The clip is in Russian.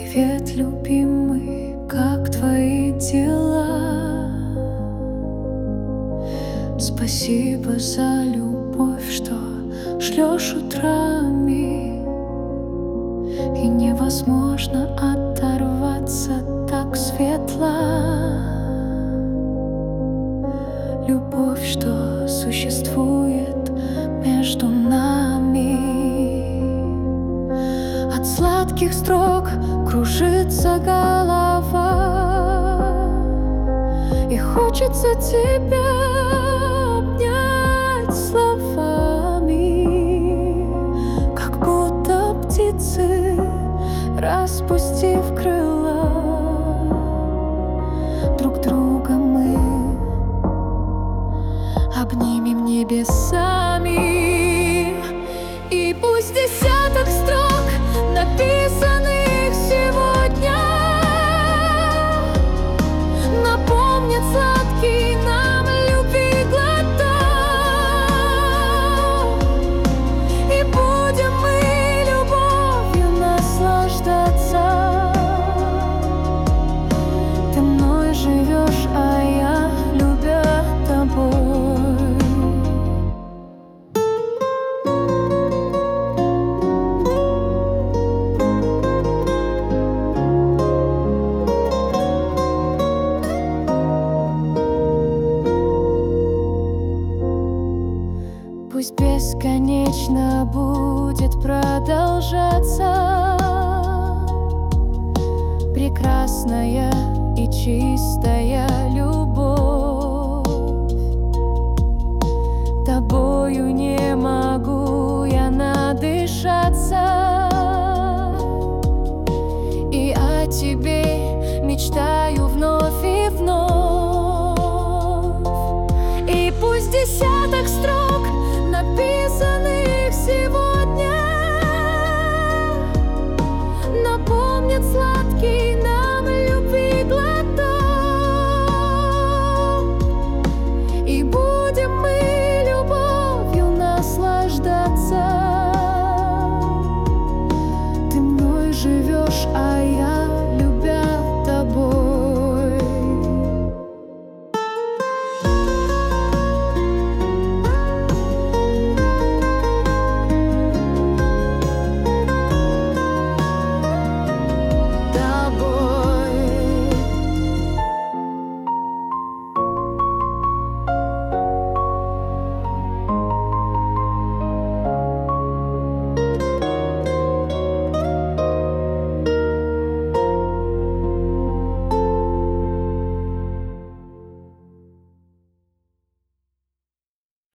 Привет, любимый, как твои дела? Спасибо за любовь, что шлешь утрами. И невозможно оторваться, так светло. Любовь, что существует между нами. От сладких строк кружится голова, и хочется тебя обнять словами, как будто птицы, распустив крыла. Друг друга мы обнимем небесами. И пусть десяток строк, написанных сегодня, напомнят сладкий нам любви глоток. И будем мы любовью наслаждаться. Ты мной живешь, а я любя тобой. Пусть бесконечно будет продолжаться прекрасная и чистая любовь. Тобою не могу я надышаться, и о тебе мечтаю.